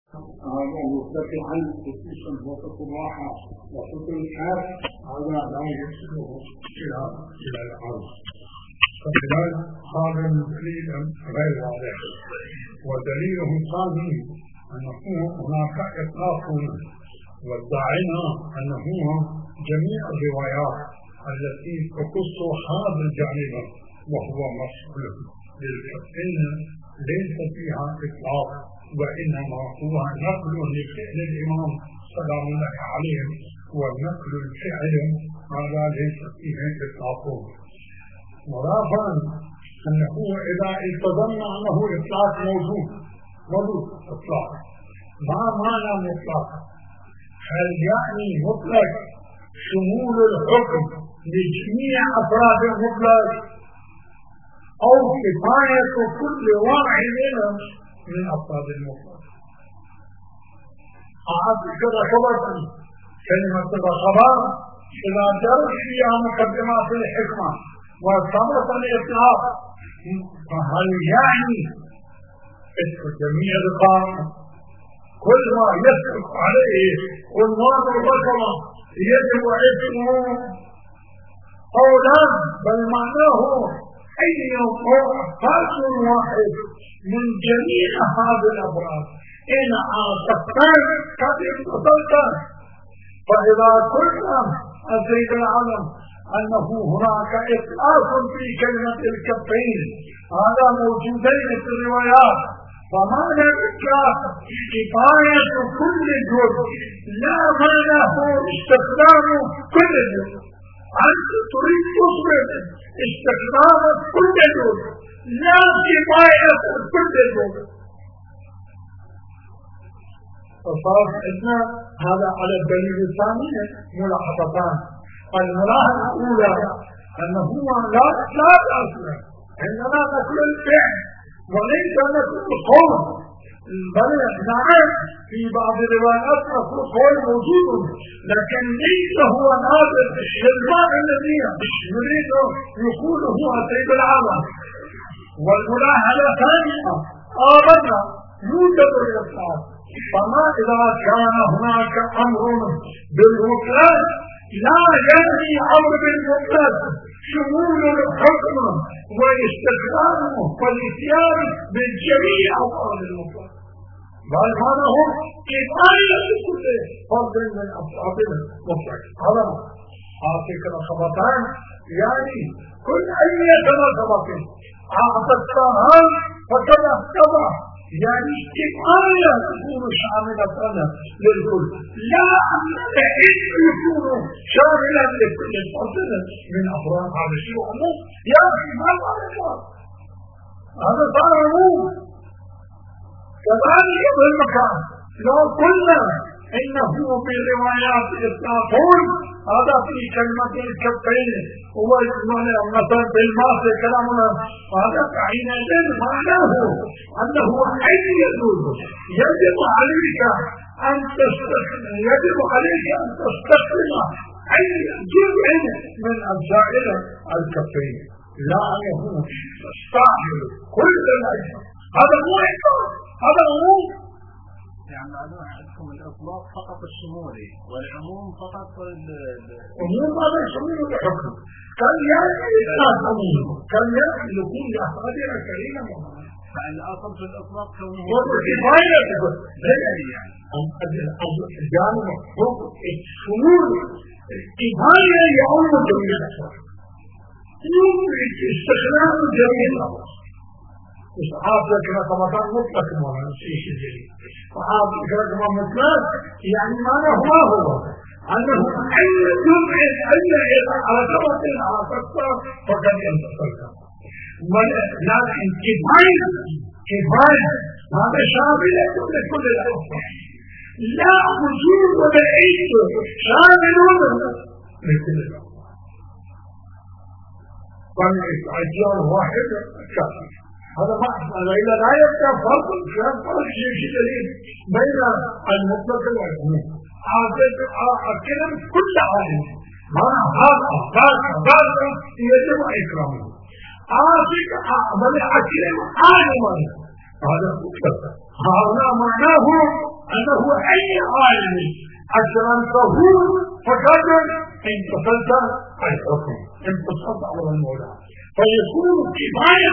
هذا مرتفعا خصوصا وقت الراحة وقت الحاج هذا لا يصله إلى الأرض. فخلال هذا الدليل غير واضح، ودليله الثاني أنه هناك إطلاق، وادعينا أنه جميع الروايات التي تخص هذا الجانب وهو مسؤول للكفين ليس فيها إطلاق، وإنما هو نقل لفعل الإمام سلام الله عليه، والنقل الفعل هذا ليس فيه إطلاق. مرافعا أنه إذا التزمنا أنه إطلاق موجود إطلاق، ما معنى مطلق؟ هل يعني مطلق شمول الحكم لجميع أفراد المطلق، أو كفاية كل واحد من أفراد المطلق؟ كذا خبرا كلمة الخبر إذا جرت فيها مقدمات الحكمة وثبت الإطلاق، فهل يعني جميع القائمة كل ما يسلك عليه والنار البشرة يجب اسمه أو لا؟ بل معناه أي فرد واحد من جميع هذه الأفراد إن عاصفتان قد اتصلتان. فإذا قلنا السيد العالم أنه هناك إطلاق في كلمة الكفين هذا موجودين في الروايات، فمعنى الإطلاق كفاية كل جزء لا معناه استخدام كل جزء. أنت تريد تصبح استخدام كل جزء لا كفاية كل جزء. فصار عندنا هذا على الدليل الثاني ملاحظتان. الملاحظة الأولى أنه لا أصل عندنا نقل الفعل وليس نقل القول، بل نعم في بعض الروايات نقل القول موجود، لكن ليس هو ناظر للمعنى الذي يريد يقوله السيد العالم. والملاحظة الثانية آمنا يوجد الإطلاق، فما إذا كان هناك أمر بالمطلق لا يعني أمر بالمطلق شمول الحكم واستخدامه والاتيان بالجميع أفراد المطلق، بل هذا هو كفاية كل فرد من أفراد المطلق. هذا هاتيك الخبطان يعني كل أي خبط أعطتها فكذا كذا، يعني كفاية تكون شاملة للكل، لا يكون شاملا لكل فرد من أفراد هذا الشيء عموم. يا أخي هذا صار عموم. كذلك في المكان لو قلنا إنه في الروايات إطلاقون هذا في كلمة الكفين هو مثلا بالماس كلامنا، هذا حينئذ معناه أنه أي يجب عليك أن تستخدم أي جزء من أجزاء الكفين، لا أنه تستعمل كل الأجزاء. هذا مو إطلاق، هذا عموم. يعني عندكم الإطلاق فقط الشمولي والعموم فقط العموم. هذا شمول الحكم كان يعني إطلاق عموم، كان يعني لكل أفراد الكريمة. فالأصل في الإطلاق كونه كفاية يعني الجانب فوق الشمول كفاية يعم جميع الأفراد، يمكن استخدام جميع الأفراد. وصحابك رقمتان مطلق مولا نسيش الجليل، صحابك رقم مطلق يعني معنى هو أنه أي جمع أي علاقات علاقات فقد ينتصلك، لكن كفاية هذا شامل لكل الأفراد، لا وجود ولا عيد شامل لكل الأفراد. فالأجيال واحد كافي. هذا معنى إذا لا يبقى فرق شيء دليل بين المطلق والعموم. الكلام كل عالم معنى هذا يجب إكرامه. بل الكلام عالما هذا مطلق، هذا معناه أنه أي عالم أجرمته فقد انتصلت الحكم، انتصلت على المولى، فيكون كفاية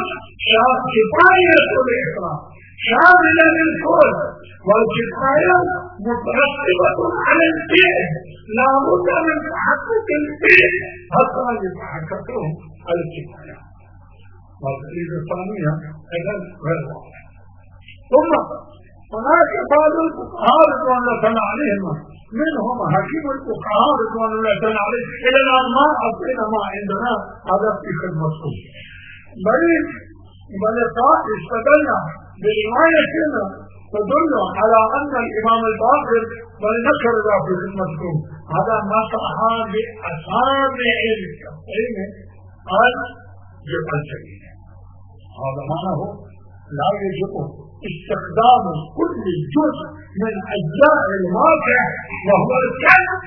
الإكرام شاملة للكل، والكفاية مترتبة على الفعل، لا بد من تحقق الفعل حتى يتحققه الكفاية. والدليل الثانية أيضا غير واضح. ثم هناك بعض الفقهاء رضوان الله عليهم، منهم حكيم الفقهاء رضوان الله عليهم إلى الآن ما أعطينا ما عندنا هذا في خدمتكم، بل استدلنا بروايتنا تدل على أن الإمام الباقر بل ذكر ذا في خدمتكم هذا مسح بأصابع الكفين الجبل، هذا معناه لا يجب استخدام كل جزء من أجزاء الواقع وهو الكلام.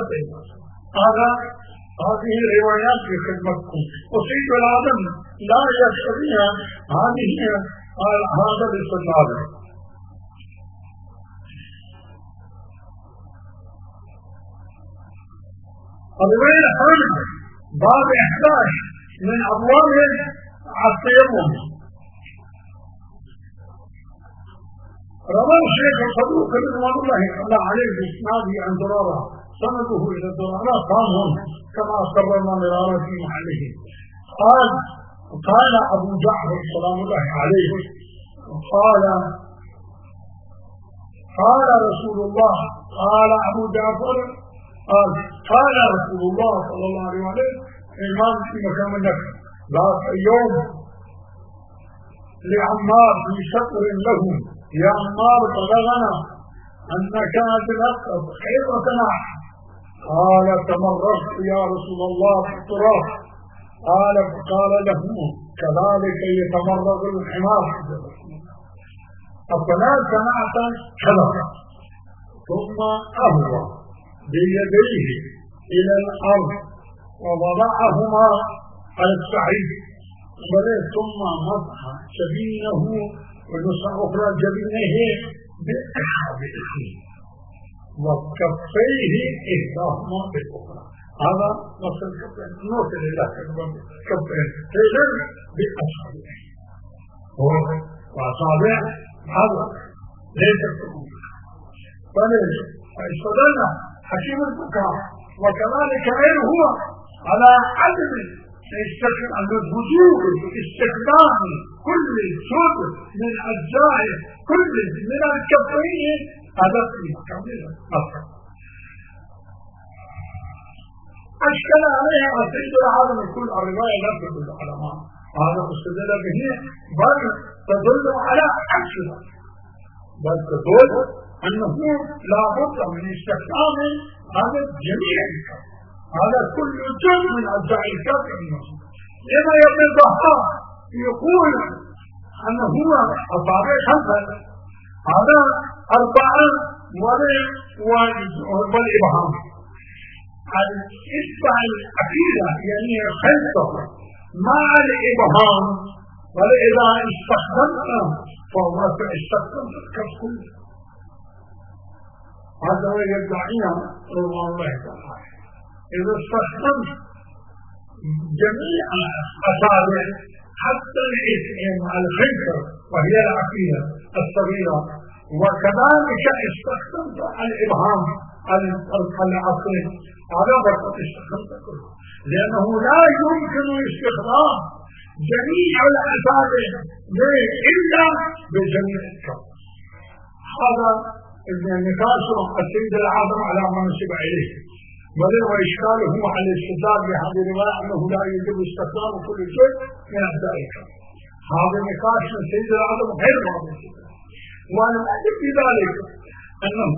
هذه روايات في خدمتكم، وسيد العالم لا يشتريها هذا الاستدلال. الرواية الثانية باب 11 من أبواب التيمم. روى الشيخ الصدوق رضوان الله عليه بإسناده عن ضرارة، سنده إلى ضرارة قام كما قررنا مرارا في محله. قال أبو جعفر سلام الله عليه قال رسول الله، قال أبو جعفر قال رسول الله صلى الله عليه وسلم إمام في مكان النفس ذات يوم لعمار في شطر له، يا عمار بلغنا أنك أدركت خيرتنا. قال تمرغت يا رسول الله في التراب. قال فقال له كذلك يتمرغ الحمار، أفلا سمعت كذا؟ ثم أهوى بيديه إلى الأرض ووضعهما على السعيد، ثم مسح جبينه ونصر أخرى جبينه بإصبعه وكفيه إحداهما بالأخرى. هذا نص الكفين، نص لله كفين تجر بأصابعه وأصابع هذا ليس كفين. فاستدل حكيم الفقهاء وكذلك غيره هو على عدم وجوب استخدام كل جزء من أجزاء كل من الكفين هذا في كامل نصر. أشكل عليها سيد العالم كل الرواية لا تدل على ما هذا استدل به، بل تدل على عكسه، بل تدل أنه لا بد من استخدام هذا الجميع، هذا كل جزء من أجزاء الكفين. لما ابن الضحاك يقول أنه هو أصابع 5، هذا 4 والإبهام. الإصبع الأخيرة يعني الخلطة مع الإبهام، ولإذا استخدمنا فهو استخدمت الكف كله. هذا هو يدعينا رضوان الله تعالى. إذا استخدمت جميع أصابع حتى الخنصر وهي العقيدة الصغيرة، وكذلك استخدمت الإبهام العقيد، هذا برضه استخدمت كله، لأنه لا يمكن استخدام جميع الأصابع إلا بجميع الكف. هذا النقاش السيد العاصم على ما نسب إليه، بل وإشكاله على الاستدلال بهذه الرواية أنه لا يجب استخدام كل شيء من أجزاء الكف. هذا النقاش من السيد العاصم غير واضح، وأنا أعتقد في ذلك أنه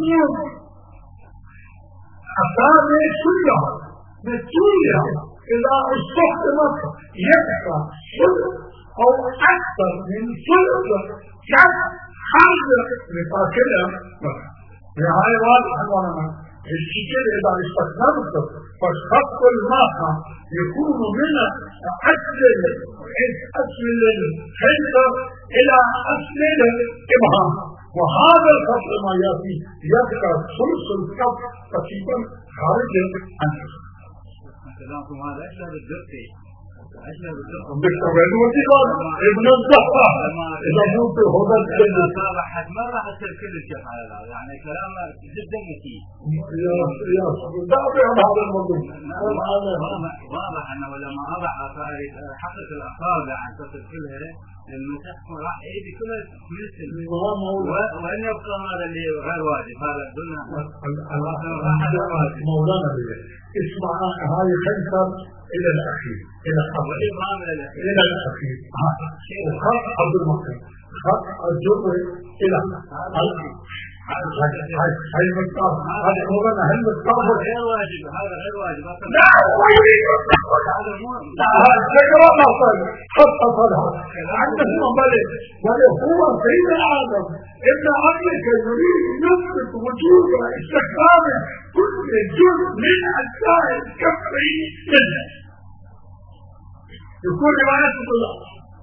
أصابع كلها بالتولية إذا استخدمت يبقى ثلث أو أكثر من ثلث كف حاجة لتاكلها. هاي واضح وانا الشكل إذا استخدمت فشق الماء يكون من أسفل الخنصر إلى أسفل الإبهام، وهذا الفصل ما يأتي يذكر ثلث الكف تقريبا خارج عن كلامكم هذا أشبه بالدقي بالتوازن ابن الزهرة إذا كنت هذا الكلام صالحت ما راح تصير كل الشيء على هذا يعني كلام جدا أكيد يا دافع هذا الموضوع واضح أنه لما أضع حقق الأصابع عن تصل كلها المسح راح يجي كلها مثل وأن يبقى هذا اللي غير واجب هذا قلنا مولانا اسمع هاي خنصر إلى الأخير إلى الأخير وخط عبد المقصود خط الجر إلى هاي المكتاب هذا مولانا هل المكتاب غير واجب هذا غير واجب لا هو يريد لا هذا شكرا مصر خط صدها عندك مبالي هو سيد آدم ابن عمك يريد يثبت وجود استخدام كل جزء من أجزاء الكفري منه يكون رواية الله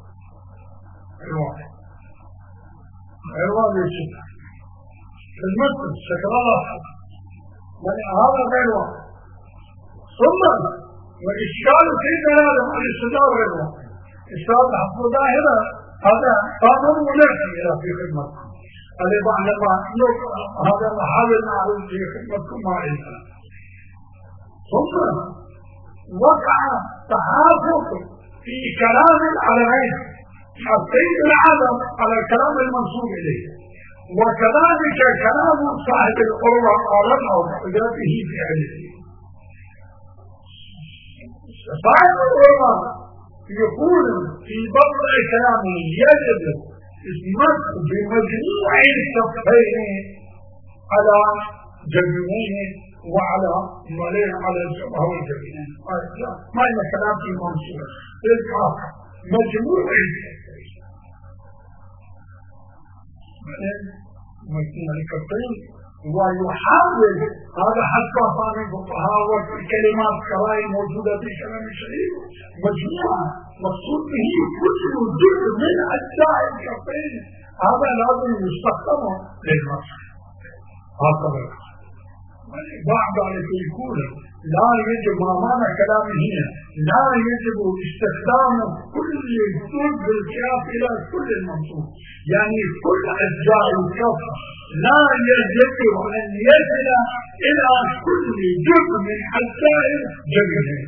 الواحد يشوف المسجد شكر الله هذا غير واحد ثم والإشكال في دلالة على الصدار غير واحد إشكال حفظ ظاهرة هذا قانون منافي إلى في خدمتكم اللي بعد ما هذا محاول معروف في خدمتكم ما إلها ثم وقع تحافظ في كلام العلمين السيد العالم على الكلام المنسوب إليه وكذلك كلام صاحب القرى قالت أو حجاته في علمه صاحب القرى يقول في بضع كلامه يجب اسمك بمجموع الكفين على جبينيه وعلى مليه على الجبهة والجبينين ما إلا كلام في منصور إذا مجموع الكفين ويحاول هذا حتى صار الفقهاء والكلمات كراي موجودة في كلام الشريف مجموعة مقصود به كل جزء من أجزاء الكفين هذا لازم يستخدم للمسح هكذا بعد ذلك يقول لا يجب ما معنى كلامه هنا لا يجب استخدام كل جزء بالكاف إلى كل المنصوب يعني كل أجزاء الكف لا يجب أن يصل إلى كل جزء من أجزاء الجبهة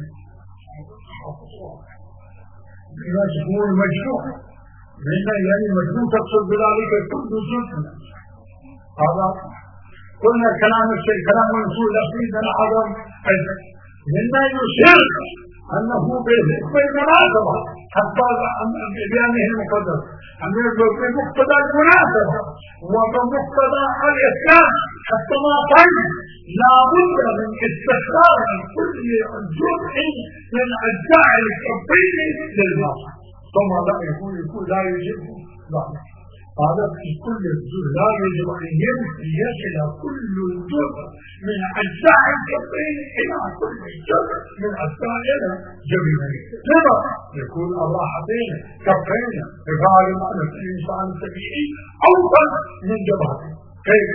بما تكون مجموع لأن يعني مجموع تقصد بذلك كل جزء هذا قلنا كلام الشيء كلام منصوب لفظ العظم مما يشير أنه بالمناسبة حتى بأنه المقدس أن يجب بمقتضى المناسبة وبمقتضى الإسلام حتى ما طيب لا بد من استخدام كل جزء من أجزاء الكفين للمصر ثم لا يكون لا يجب ذلك هذا في كل جزء لا يجب أن يصل كل جزء من أجزاء الكفين إلى كل جزء من أجزاء الجبهتين لذا يكون الراحتين كفين غالبا على الإنسان الطبيعي أوصل من جبهته كيف؟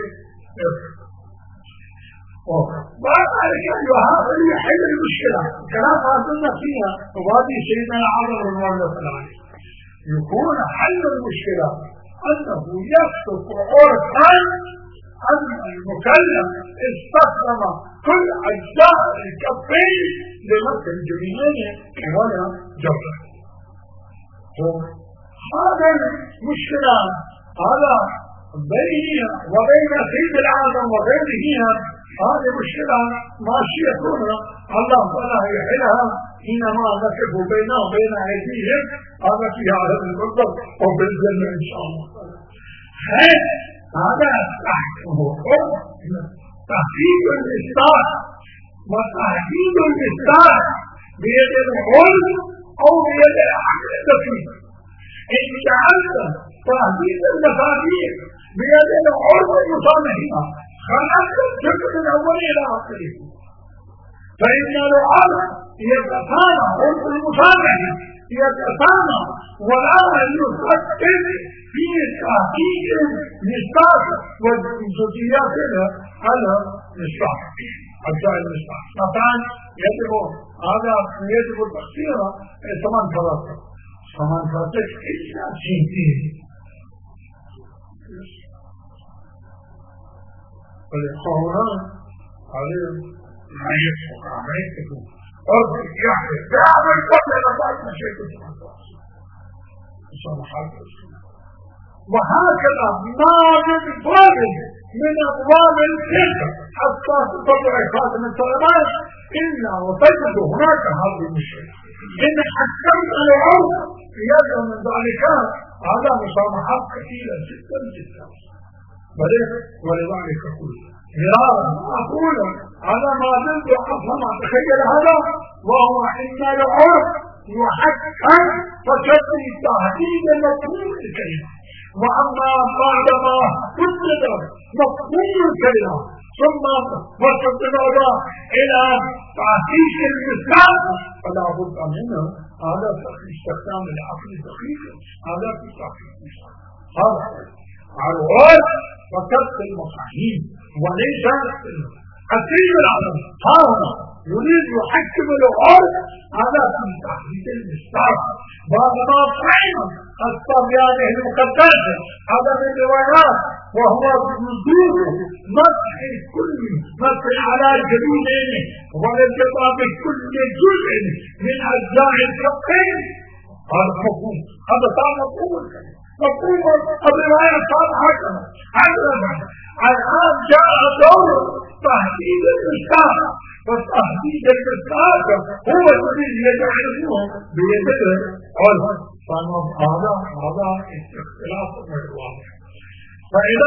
بعد ذلك هذا يحل المشكلة كلام هذا فيها وهذه سيدنا العرب رضوان الله عليه يكون حل المشكلة أنه يصف عرفا أن المكلف استخدم كل أجزاء الكفين لمس الجبينين ولا جبهة هذا المشكلة هذا بيني وبين سيد العالم وغيره هذه مشكلة ماشية هنا الله تعالى يحلها حينما نقف بينه وبين أيديهم هذا في هذا المنظر وبالجنة إن شاء الله هذا تحديد الإصلاح وتحديد الإصلاح بيد العلم أو بيد العقل الدقيق إن جعلت تحديد المفاهيم بيد العلم المصالحة خلقت الجزء من أول إلى آخره فإن العلم يتفانى عرف المصالحة يتسامى ولا يفكر في تحقيق مصداق والجزئيات على مصداق أجزاء المصداق. طبعا يجب تقصير 18 إلا شيئين والقرآن عليهم ما يكتبون أرض يعني تعمل قبل بعد ما شيء وهكذا ما من باب من أبواب الفقه حتى تطلع خاتم السلامات إلا وتجد هناك هذه المشكلة إن حكمت العرض يدعو من ذلك هذا مسامحات كثيرة جدا جدا ولذلك أقول على ما زلت أصلا تخيل هذا وهو إن العرف يحكم فشتري تهديد مفهوم الكلمة وأما بعدما وجد مفهوم الكلمة ثم وصلنا إلى تعزيز الإسلام فلا بد منه هذا استخدام العقل الدقيق هذا في تحقيق هذا على العرف وكسر المفاهيم وليس أسير العالم هذا يريد يحكم العرف على تحديد المصداق بعدما فهم الطبيعة المقدسة هذا من الروايات وهو نزول مسح كل مسح على جبينه والارتباط بكل جزء من أجزاء الكفين هذا مفهوم هذا صار مفهوم الرواية صار هكذا الآن جاء دور تحديد المصداق والتحديد المصداق هو الذي يجعله بيده عرف هذا اختلاف الواضح. فإذا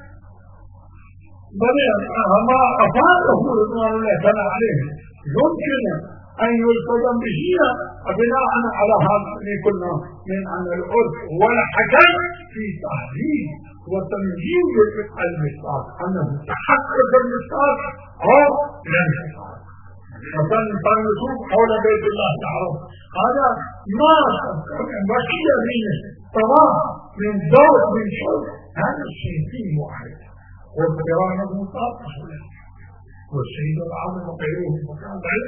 ما أفاده رضوان الله تعالى عليه يمكن أن يلتزم به بناء على هذا الذي قلنا من أن العرف والحكم في تحديد وتمجيد المصداق أنه تحقق المصداق أو لم يحقق. مثلا كان يشوف حول بيت الله تعالى هذا ما بقي منه طواف من دور من شرط هذا الشيء فيه واحد والقرآن المطاق والسيد العظيم وغيره فكان ذلك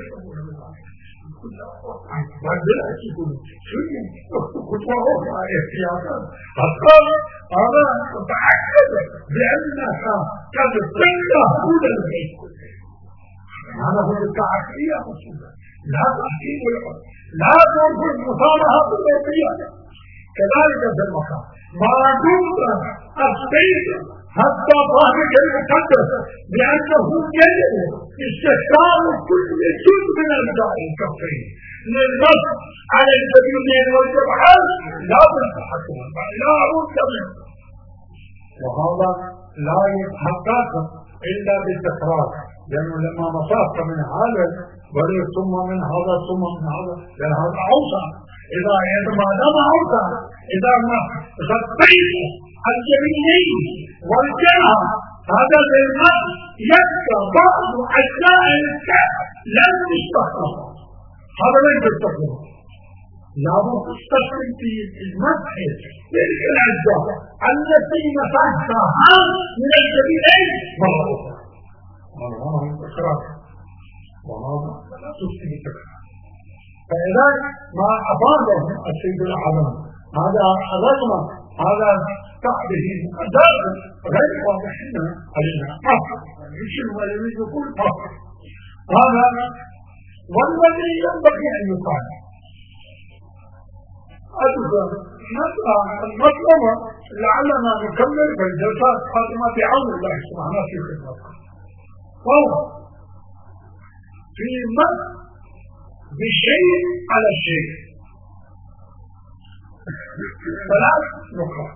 وعندنا يقول خطوة أخرى احتياطا هذا متأكد بأنها قد تنده هدى البيت كله هذا هو التعقية مصيبة لا تحكيم العرف لا تنفذ مصالحة بالوضعية كذلك في المقام ما دمت أستيد حتى ظاهرك المقدس لأنه يجب استخدام كل جزء من أجزاء الكفين للنص على الجبينين والجبهات لا تتحكم لا بد منه وهذا لا يتحقق إلا بالتكرار لأنه لما مسافة من هذا ولي ثم من هذا ثم من هذا لأن هذا أوسع إذا ما دام أوسع إذا ما غطيت الجبينين والجبهة هذا بالمس يبقى بعض أجزاء الكف لم تستخدم هذا ليس تستخدمه لابد تستخدم في المسح تلك الأجزاء التي مسحتها من الجبينين مرة أخرى هذا هو التكرار وهذا لا تفسد التكرار. فإذا ما أفاده السيد العظيم هذا رغم هذا تعبه أداء غير واضح هنا علينا فقط يشير ما يريد يقول فقط هذا والذي ينبغي أن يقال أيضا المطلوب لعلنا نكمل بالجلسات القادمة بعون الله سبحانه في خدمته وهو في مد بشيء على الشيء ثلاث نقاط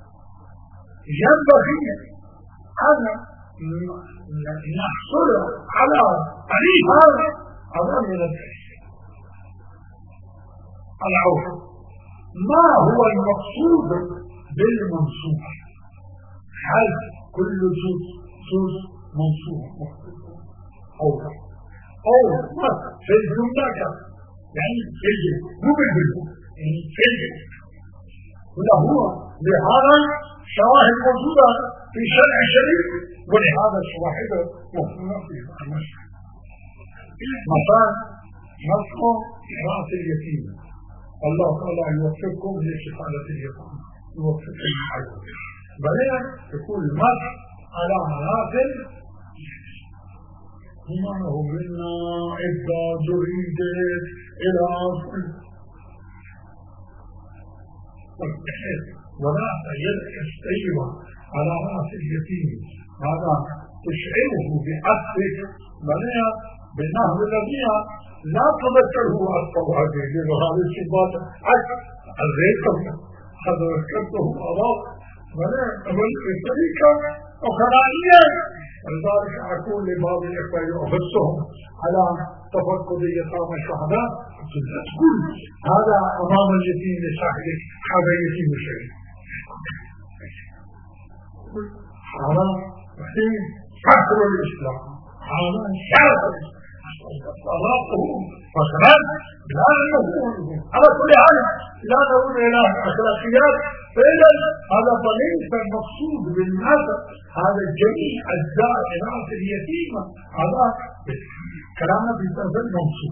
ينبغي أن نحصل على تعريف هذا من العرف ما هو المقصود بالمنصوب هل كل جزء منصوب أو في الجملة يعني في مو بالجملة ينفجر. وله لهذا شواهد موجودة في شرع شريف، ولهذا الشواهد موجودة في المشرع. مثلا نصح رأس اليتيم، الله تعالى يوفقكم لشفاعة اليتيم، يوفقكم عليه، بل يكون المسح على منازل إيمانه منا إذا جريد إلى ولا يلقس طيبا على رأس اليتيم، هذا تشعره بأسفك بنيا بالنهر الذي لا تذكره الطوابع لهذه الصفات الريكم هذا ذكرته أراء بنيا بطريقة أخرانية. ولذلك أقول لبعض الإخوة يحثهم على تفقد يتامى الشهداء، تقول هذا أمام اليتيم لصاحبك هذا يتيم شيء، هذا فخر الإسلام، هذا شرف صلاته فخرا. لا نقول على كل حال لا نقول إلى أخلاقيات، فإذا هذا ليس المقصود بالناس، هذا جميع أجزاء رأس اليتيمة، هذا كلامنا في التنزيل موصول.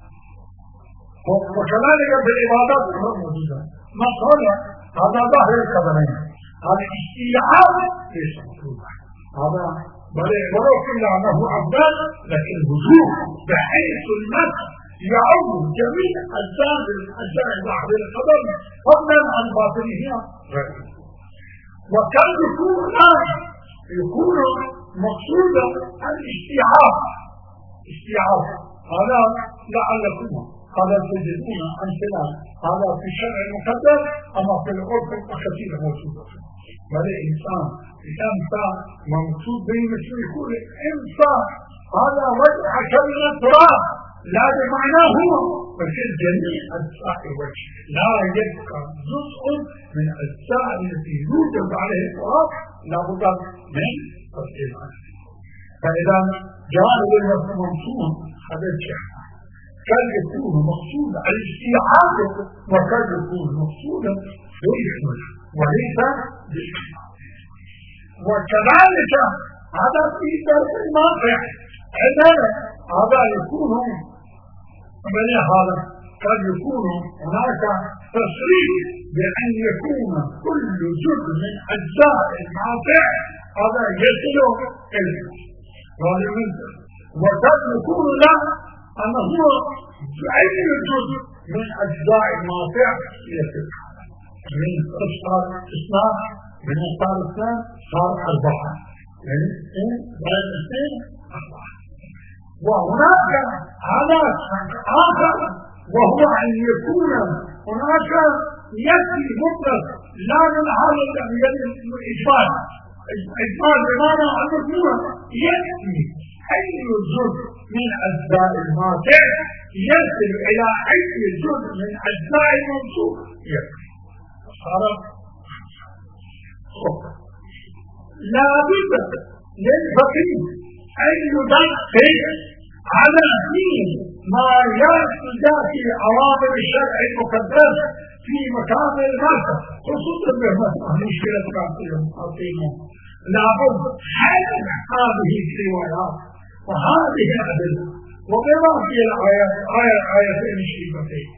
وكذلك بالعبادات موجودة، ما قال هذا ظاهر الكبرين، هذا استيعاب ليس مطلوبا، هذا ولو قلنا أنه أفضل، لكن الوجوه بحيث المسح يعم جميع أجزاء ظاهر القدر فضلا عن باطنها. وكان يكون مقصودا الاستيعاب، هذا لعلكم هذا تجدون أمثلة هذا في الشرع المقدس، أما في العرف كثيرة موجودة. بل إنسان منصوب به مثل يقول إنسان، هذا وجه كلمة التراب لا بمعناه هو، بل جميع أجزاء الوجه، لا يبقى جزء من أجزاء التي يوجد عليه التراب لا بد من تفصيل عنه. فإذا جانب المفهوم منصوب هذا الشيء كان يكون مقصودا الاستيعاب، وكان يكون مقصودا بالإحمال وليس بالإحمال. وكذلك هذا في درس الماضي عندنا هذا يكون من هذا قد يكون هناك تصريح بأن يكون كل جزء من أجزاء الماضي هذا يصل إليه، وقد يكون له أنه هو أي جزء من أجزاء الماضي يصل من صار اثنان، من صار اثنان صار أربعة، يعني بعد اثنين أربعة. وهناك هذا آخر وهو أن يكون هناك يأتي مطلق لا من هذا الإجبار، إجبار بمعنى أنه يأتي أي جزء من أجزاء الماضي يصل إلى أي جزء من أجزاء المنصوب يأتي. لا بد للفقيه أن يدقق على ما يرتجى في أوامر الشرع المقدس في مكان المادة، خصوصا بمشكلة العقيمة. لابد حل هذه الروايات وهذه الأدلة وبما في آيتين الشريفتين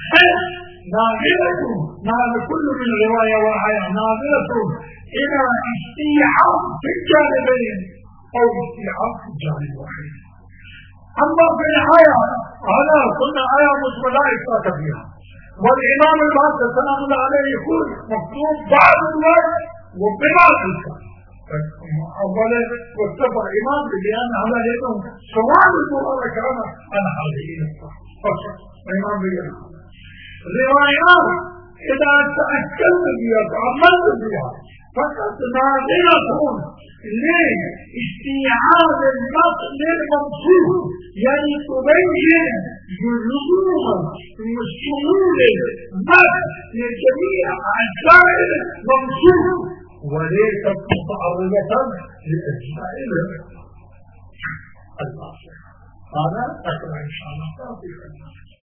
ناظرة كل من رواية وآية ناظرة إلى استيعاب في الجانبين أو استيعاب في الجانب واحد. أما في الآية هذا كنا آية مجملة إثبات فيها، والإمام المهدي سلام الله عليه يقول مكتوب بعض الوقت وبعض الوقت. أولا واتفق الإمام بأن هذا لأنه سواء المبارك عن هذه النقطة فقط. الإمام بيقول روايات إذا تأكدت بها تعملت بها فقط ناظرة لاستيعاب النص للمنصوب، يعني تبين لزوم شمول النص لجميع أجزاء المنصوب وليست متعرضة لأجزاء النص. هذا أكبر إن شاء الله.